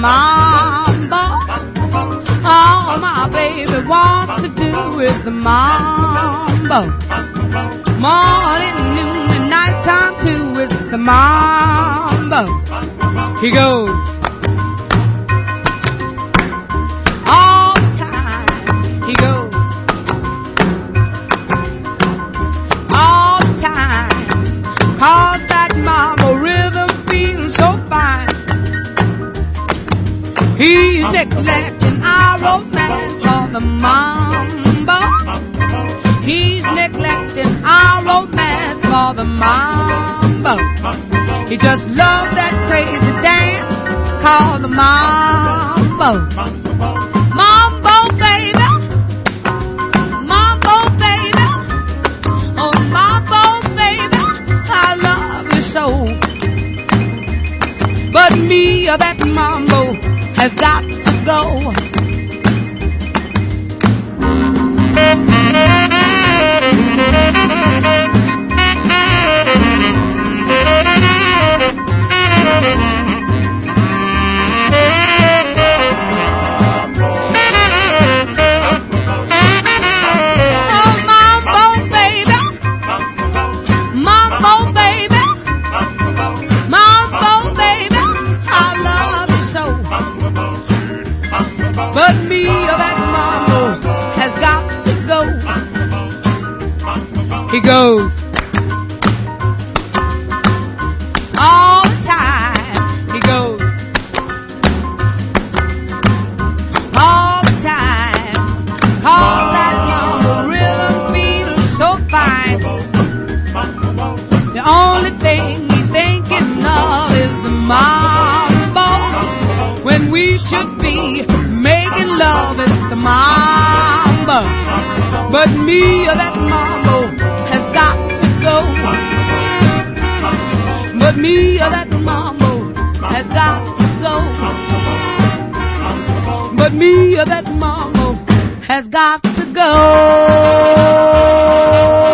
mambo. All my baby wants to do is the mambo. Morning, noon, and nighttime too is the mambo. He goes all the time. He goes all the time. 'Cause that mambo rhythm feels so fine. He's neglecting our romance for the mambo. He's neglecting our romance for the mambo. He just loves that crazy dance called the mambo. Mambo, baby. Mambo, baby. Oh, mambo, baby. I love you so. But me, that mambo has got to go. But me, that mambo has got to go. He goes all the time. He goes all the time. 'Cause that mambo rhythm feels so fine. The only thing he's thinking of is the mambo. When we should be making love is the mambo. But me, that mambo has got to go. But me, that mambo has got to go. But me, that mambo has got to go.